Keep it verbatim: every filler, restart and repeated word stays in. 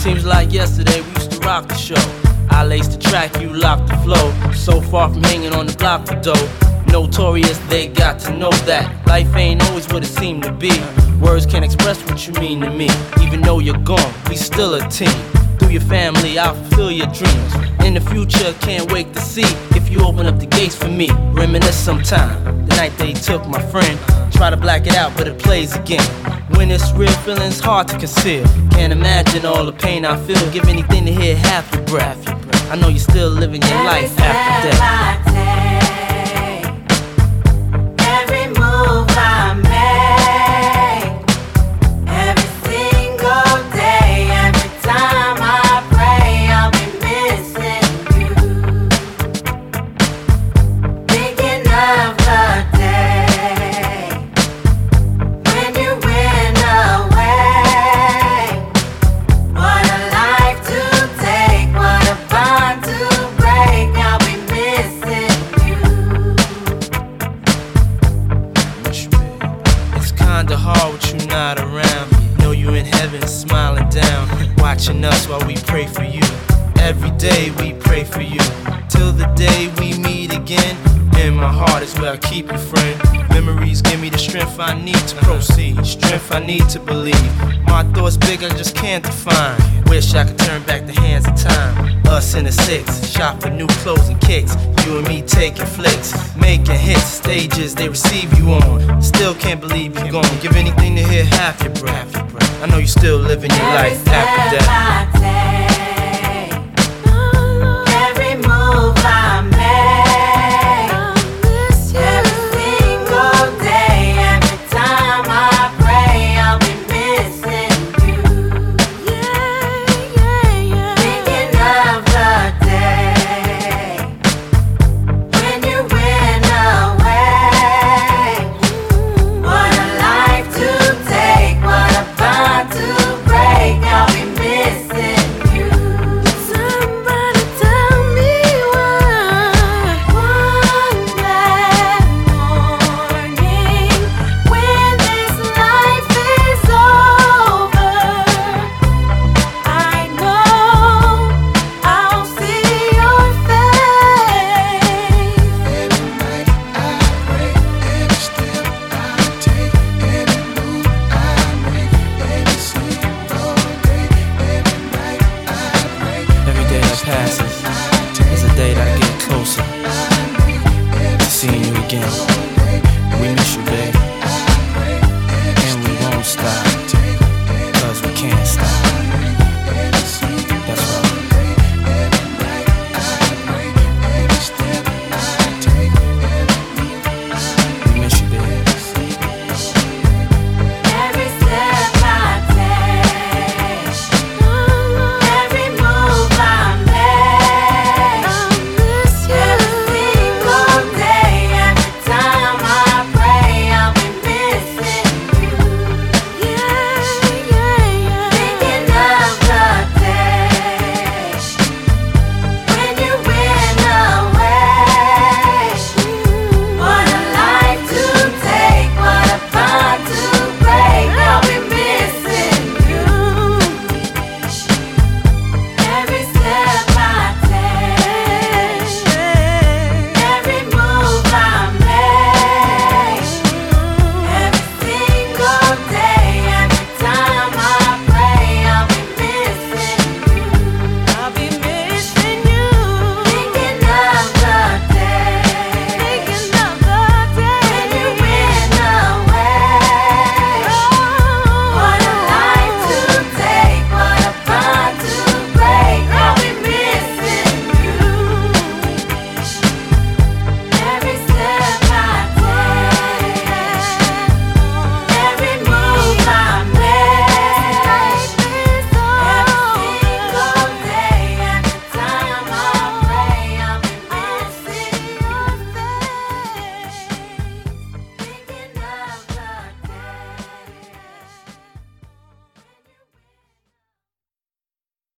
Seems like yesterday we used to rock the show. I laced the track, you locked the flow. So far from hanging on the block for dough. Notorious, they got to know that life ain't always what it seemed to be. Words can't express what you mean to me. Even though you're gone, we still a team. Through your family, I'll fulfill your dreams. In the future, can't wait to see if you open up the gates for me. Reminisce sometime, the night they took my friend. Try to black it out, but it plays again. When it's real, feeling's hard to conceal. Can't imagine all the pain I feel. Give anything to hear half your breath. I know you're still living your life after death. Kinda hard with you not around. Know you in heaven smiling down, watching us while we pray for you. Every day we pray for you, till the day we meet again. In my heart is where I keep you, friend. Memories give me the strength I need to proceed, strength I need to believe. My thoughts big, I just can't define. Wish I could turn back the hands of time. Us in the six, shop for new clothes and kicks. You and me taking flicks, making hits, stages they receive you on. Still can't believe you're gone. Give anything to hear half your breath. I know you still living your life after death.